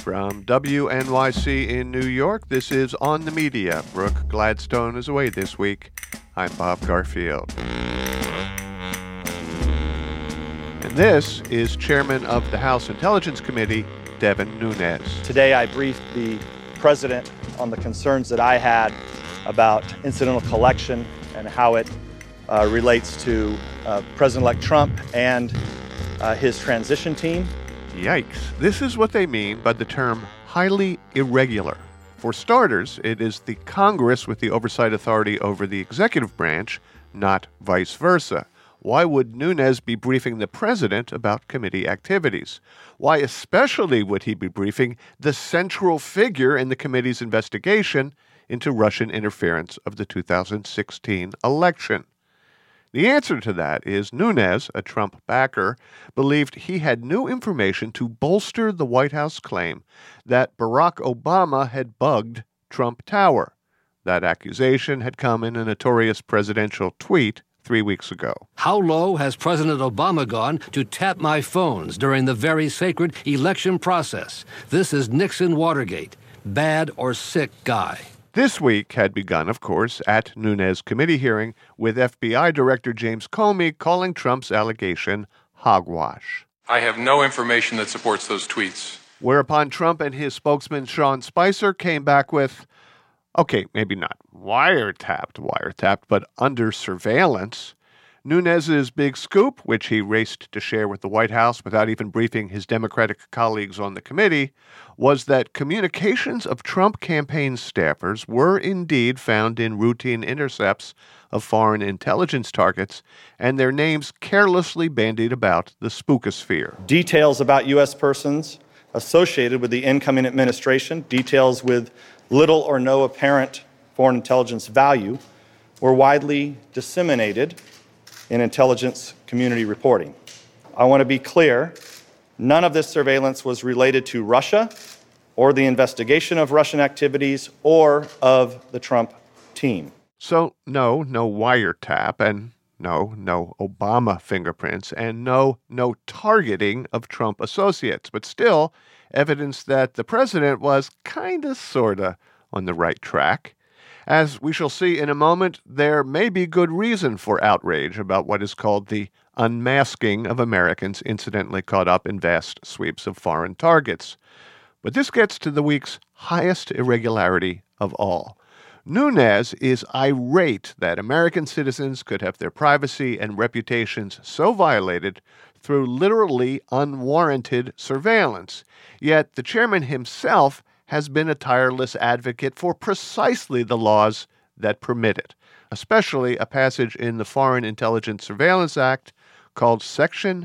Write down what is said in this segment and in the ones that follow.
From WNYC in New York, this is On the Media. Brooke Gladstone is away this week. I'm Bob Garfield. And this is Chairman of the House Intelligence Committee, Devin Nunes. Today I briefed the President on the concerns that I had about incidental collection and how it relates to President-elect Trump and his transition team. Yikes. This is what they mean by the term highly irregular. For starters, it is the Congress with the oversight authority over the executive branch, not vice versa. Why would Nunes be briefing the president about committee activities? Why especially would he be briefing the central figure in the committee's investigation into Russian interference of the 2016 election? The answer to that is Nunes, a Trump backer, believed he had new information to bolster the White House claim that Barack Obama had bugged Trump Tower. That accusation had come in a notorious presidential tweet 3 weeks ago. How low has President Obama gone to tap my phones during the very sacred election process? This is Nixon Watergate. Bad or sick guy. This week had begun, of course, at Nunes' committee hearing with FBI Director James Comey calling Trump's allegation hogwash. I have no information that supports those tweets. Whereupon Trump and his spokesman Sean Spicer came back with, okay, maybe not wiretapped, but under surveillance. Nunes' big scoop, which he raced to share with the White House without even briefing his Democratic colleagues on the committee, was that communications of Trump campaign staffers were indeed found in routine intercepts of foreign intelligence targets and their names carelessly bandied about the spookosphere. Details about U.S. persons associated with the incoming administration, details with little or no apparent foreign intelligence value, were widely disseminated in intelligence community reporting. I want to be clear, none of this surveillance was related to Russia or the investigation of Russian activities or of the Trump team. So no wiretap, and no Obama fingerprints, and no targeting of Trump associates, but still evidence that the president was sorta on the right track. As we shall see in a moment, there may be good reason for outrage about what is called the unmasking of Americans incidentally caught up in vast sweeps of foreign targets. But this gets to the week's highest irregularity of all. Nunes is irate that American citizens could have their privacy and reputations so violated through literally unwarranted surveillance. Yet the chairman himself has been a tireless advocate for precisely the laws that permit it, especially a passage in the Foreign Intelligence Surveillance Act called Section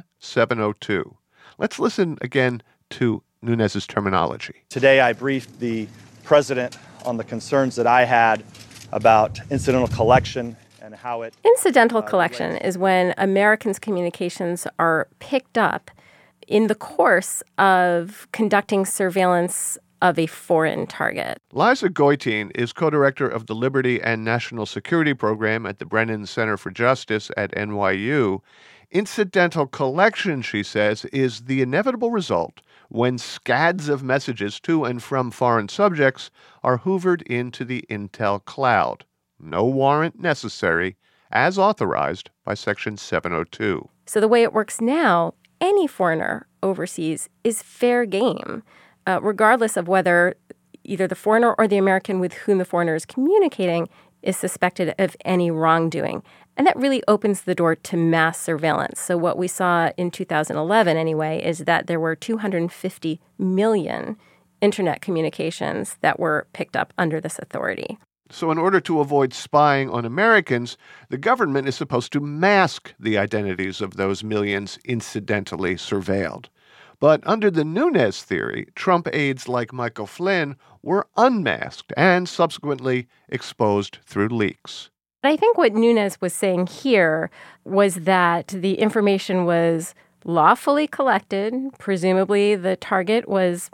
702. Let's listen again to Nunes' terminology. Today I briefed the President on the concerns that I had about incidental collection and how it... Incidental collection is when Americans' communications are picked up in the course of conducting surveillance of a foreign target. Liza Goitein is co-director of the Liberty and National Security Program at the Brennan Center for Justice at NYU. Incidental collection, she says, is the inevitable result when scads of messages to and from foreign subjects are hoovered into the intel cloud. No warrant necessary, as authorized by Section 702. So the way it works now, any foreigner overseas is fair game. Regardless of whether either the foreigner or the American with whom the foreigner is communicating is suspected of any wrongdoing. And that really opens the door to mass surveillance. So what we saw in 2011, anyway, is that there were 250 million internet communications that were picked up under this authority. So in order to avoid spying on Americans, the government is supposed to mask the identities of those millions incidentally surveilled. But under the Nunes theory, Trump aides like Michael Flynn were unmasked and subsequently exposed through leaks. I think what Nunes was saying here was that the information was lawfully collected. Presumably the target was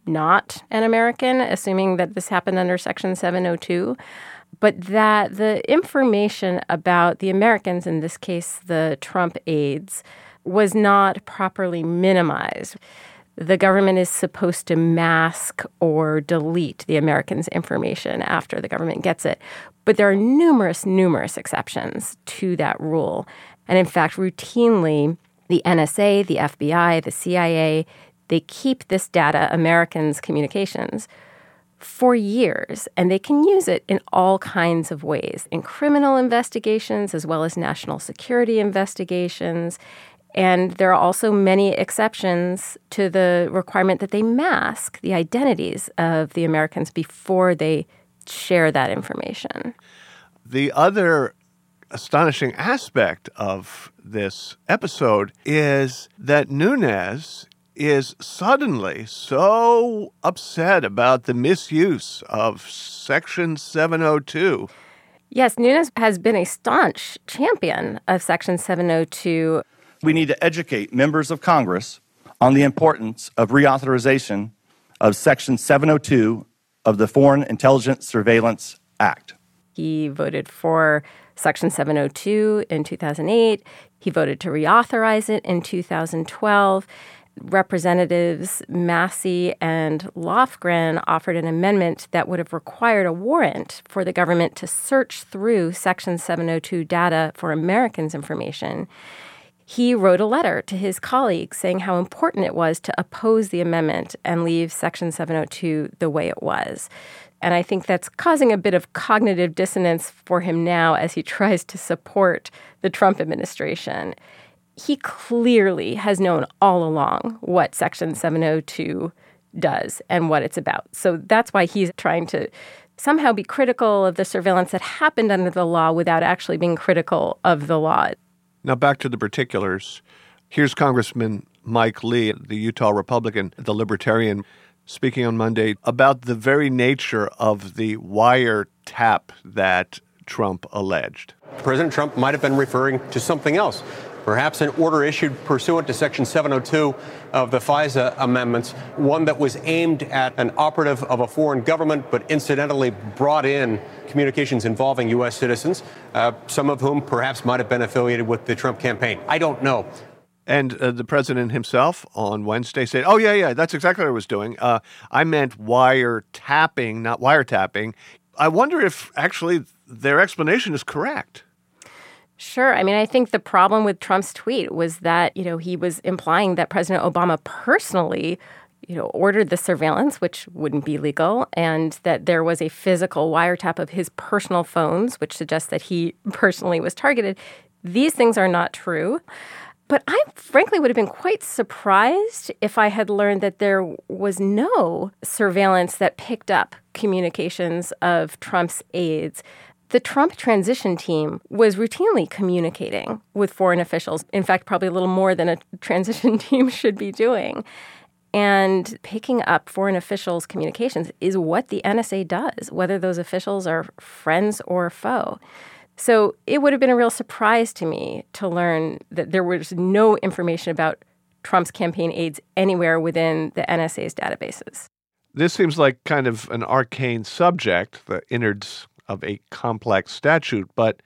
not an American, assuming that this happened under Section 702, but that the information about the Americans, in this case the Trump aides, was not properly minimized. the government is supposed to mask or delete the Americans' information after the government gets it. But there are numerous exceptions to that rule. And in fact, routinely, the NSA, the FBI, the CIA, they keep this data, Americans' communications, for years, and they can use it in all kinds of ways, in criminal investigations as well as national security investigations. And there are also many exceptions to the requirement that they mask the identities of the Americans before they share that information. The other astonishing aspect of this episode is that Nunes is suddenly so upset about the misuse of Section 702. Yes, Nunes has been a staunch champion of Section 702. We need to educate members of Congress on the importance of reauthorization of Section 702 of the Foreign Intelligence Surveillance Act. He voted for Section 702 in 2008. He voted to reauthorize it in 2012. Representatives Massey and Lofgren offered an amendment that would have required a warrant for the government to search through Section 702 data for Americans' information. He wrote a letter to his colleagues saying how important it was to oppose the amendment and leave Section 702 the way it was. And I think that's causing a bit of cognitive dissonance for him now as he tries to support the Trump administration. He clearly has known all along what Section 702 does and what it's about. So that's why he's trying to somehow be critical of the surveillance that happened under the law without actually being critical of the law. Now, back to the particulars. Here's Congressman Mike Lee, the Utah Republican, the Libertarian, speaking on Monday about the very nature of the wiretap that Trump alleged. President Trump might have been referring to something else. Perhaps an order issued pursuant to Section 702 of the FISA amendments, one that was aimed at an operative of a foreign government, but incidentally brought in communications involving U.S. citizens, some of whom perhaps might have been affiliated with the Trump campaign. I don't know. And the president himself on Wednesday said, oh, yeah, that's exactly what I was doing. I meant wiretapping, not wiretapping. I wonder if actually their explanation is correct. Sure. I mean, I think the problem with Trump's tweet was that, he was implying that President Obama personally, ordered the surveillance, which wouldn't be legal, and that there was a physical wiretap of his personal phones, which suggests that he personally was targeted. These things are not true. But I frankly would have been quite surprised if I had learned that there was no surveillance that picked up communications of Trump's aides. The Trump transition team was routinely communicating with foreign officials, in fact, probably a little more than a transition team should be doing. And picking up foreign officials' communications is what the NSA does, whether those officials are friends or foe. So it would have been a real surprise to me to learn that there was no information about Trump's campaign aides anywhere within the NSA's databases. This seems like kind of an arcane subject, the innards of a complex statute, but,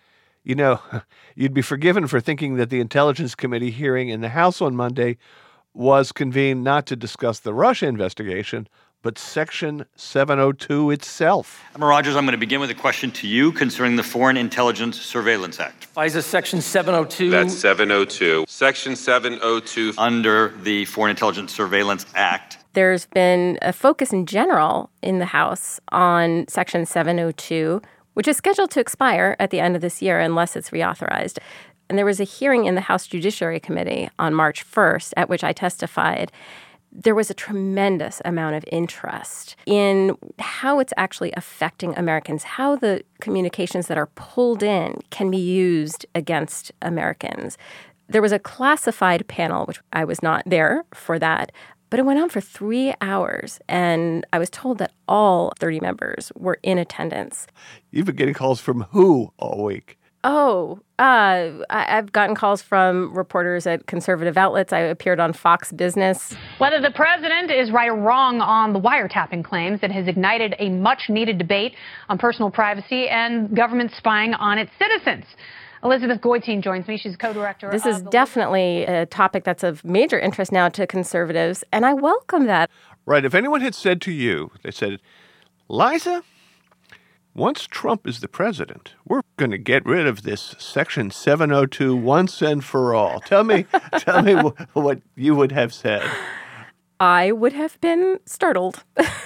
you'd be forgiven for thinking that the Intelligence Committee hearing in the House on Monday was convened not to discuss the Russia investigation, but Section 702 itself. Admiral Rogers, I'm going to begin with a question to you concerning the Foreign Intelligence Surveillance Act. FISA Section 702. That's 702. Section 702. Under the Foreign Intelligence Surveillance Act. There's been a focus in general in the House on Section 702, which is scheduled to expire at the end of this year unless it's reauthorized. And there was a hearing in the House Judiciary Committee on March 1st at which I testified. There was a tremendous amount of interest in how it's actually affecting Americans, how the communications that are pulled in can be used against Americans. There was a classified panel, which I was not there for that, but it went on for 3 hours, and I was told that all 30 members were in attendance. You've been getting calls from who all week? I've gotten calls from reporters at conservative outlets. I appeared on Fox Business. Whether the president is right or wrong on the wiretapping claims, it has ignited a much-needed debate on personal privacy and government spying on its citizens. Elizabeth Goitein joins me. She's co-director This is definitely a topic that's of major interest now to conservatives, and I welcome that. Right. If anyone had said to you, they said, Liza, once Trump is the president, we're going to get rid of this Section 702 once and for all. Tell me what you would have said. I would have been startled.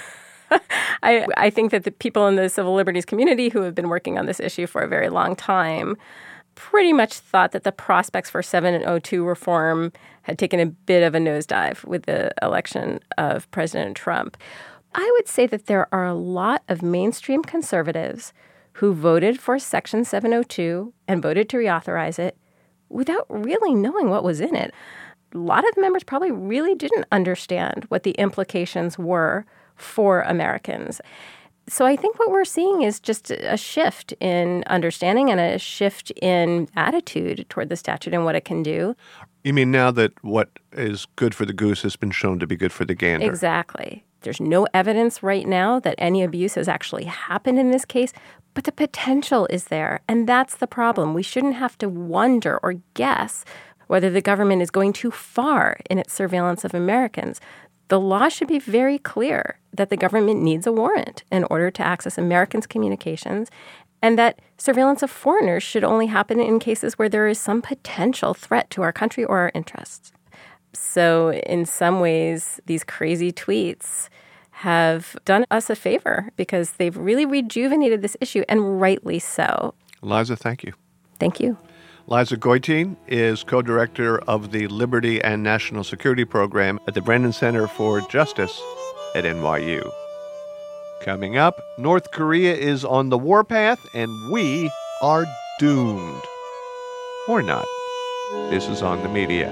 I think that the people in the civil liberties community who have been working on this issue for a very long time pretty much thought that the prospects for 702 reform had taken a bit of a nosedive with the election of President Trump. I would say that there are a lot of mainstream conservatives who voted for Section 702 and voted to reauthorize it without really knowing what was in it. A lot of the members probably really didn't understand what the implications were for Americans. So I think what we're seeing is just a shift in understanding and a shift in attitude toward the statute and what it can do. You mean now that what is good for the goose has been shown to be good for the gander? Exactly. There's no evidence right now that any abuse has actually happened in this case, but the potential is there. And that's the problem. We shouldn't have to wonder or guess whether the government is going too far in its surveillance of Americans. The law should be very clear that the government needs a warrant in order to access Americans' communications, and that surveillance of foreigners should only happen in cases where there is some potential threat to our country or our interests. So in some ways, these crazy tweets have done us a favor because they've really rejuvenated this issue, and rightly so. Liza, thank you. Thank you. Liza Goitein is co-director of the Liberty and National Security Program at the Brennan Center for Justice at NYU. Coming up, North Korea is on the warpath and we are doomed. Or not. This is On the Media.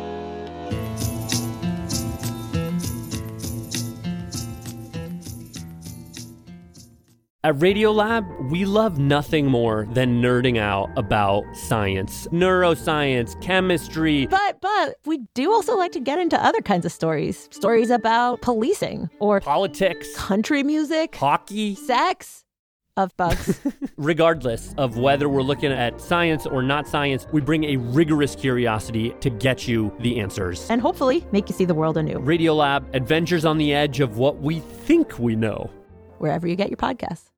At Radiolab, we love nothing more than nerding out about science, neuroscience, chemistry. But we do also like to get into other kinds of stories. Stories about policing or politics, country music, hockey, sex, of bugs. Regardless of whether we're looking at science or not science, we bring a rigorous curiosity to get you the answers. And hopefully make you see the world anew. Radiolab, adventures on the edge of what we think we know. Wherever you get your podcasts.